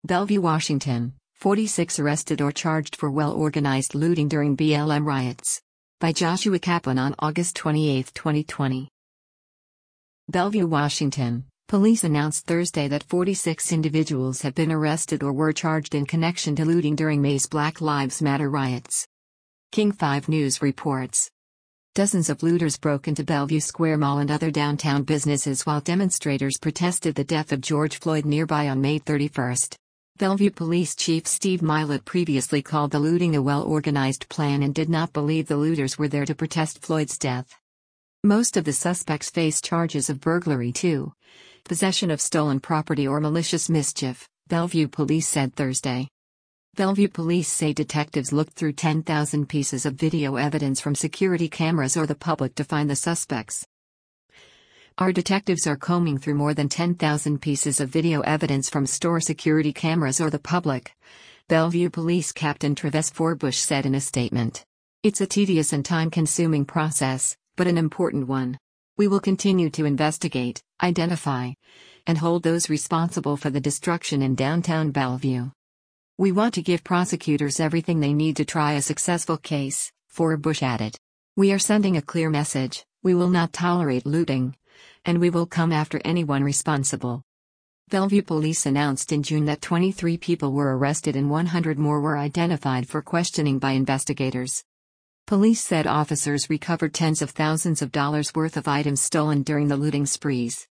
Bellevue, Washington, 46 arrested or charged for well-organized looting during BLM riots. By Joshua Kaplan on August 28, 2020. Bellevue, Washington, police announced Thursday that 46 individuals have been arrested or were charged in connection to looting during May's Black Lives Matter riots. King 5 News reports. Dozens of looters broke into Bellevue Square Mall and other downtown businesses while demonstrators protested the death of George Floyd nearby on May 31. Bellevue Police Chief Steve Mylett previously called the looting a well-organized plan and did not believe the looters were there to protest Floyd's death. Most of the suspects face charges of burglary too. Possession of stolen property or malicious mischief, Bellevue Police said Thursday. Bellevue Police say detectives looked through 10,000 pieces of video evidence from security cameras or the public to find the suspects. Our detectives are combing through more than 10,000 pieces of video evidence from store security cameras or the public, Bellevue Police Captain Travis Forbush said in a statement. It's a tedious and time-consuming process, but an important one. We will continue to investigate, identify, and hold those responsible for the destruction in downtown Bellevue. We want to give prosecutors everything they need to try a successful case, Forbush added. We are sending a clear message: we will not tolerate looting, and we will come after anyone responsible. Bellevue Police announced in June that 23 people were arrested and 100 more were identified for questioning by investigators. Police said officers recovered tens of thousands of dollars worth of items stolen during the looting sprees.